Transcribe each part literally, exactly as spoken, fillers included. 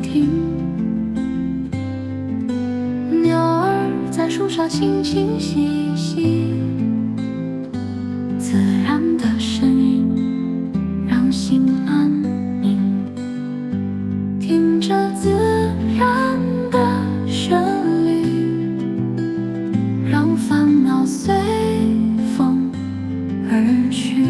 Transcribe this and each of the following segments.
情。鸟儿在树上轻轻嬉戏，自然的声音让心安宁，听着自然的旋律，让烦恼随风而去。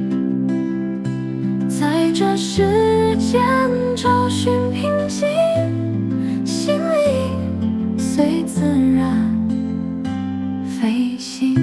在这世间找寻平静，心灵随自然飞行。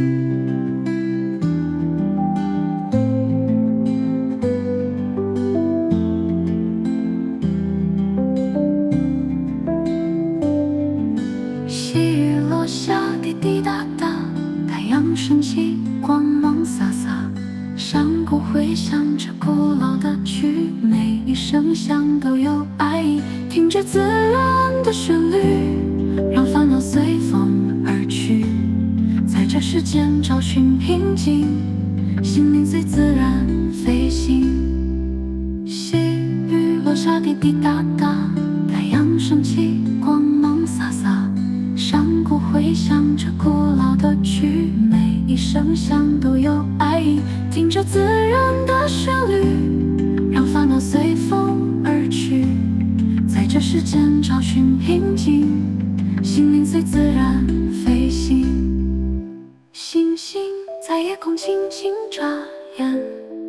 细雨落下，滴滴答答，太阳升起，光芒洒洒，山谷回响着古老的曲，每一声响都有爱意。听着自然的旋律，让烦恼随风而去。在这世间找寻平静，心灵随自然飞行。细雨落下，滴滴答答，太阳升起，光芒洒洒，山谷回响着古老的曲，每一声响都有爱意。听着自然的旋律，让烦恼随风而去。在这世间找寻平静，心灵随自然飞行。星星在夜空轻轻眨眼，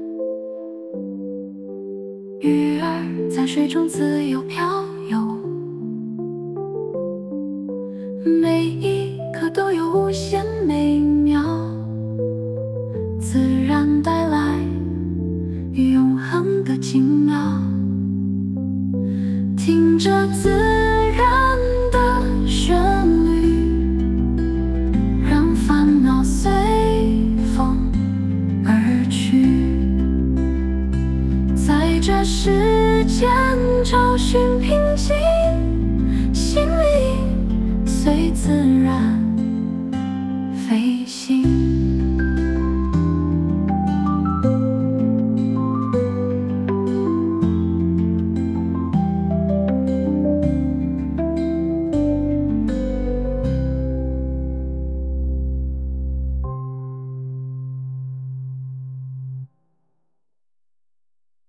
鱼儿在水中自由飘游，每一刻都有无限美妙，自然带来永恒的奇妙。听着自然的旋律，让烦恼随风而去。在这世间找寻平静，心灵随自然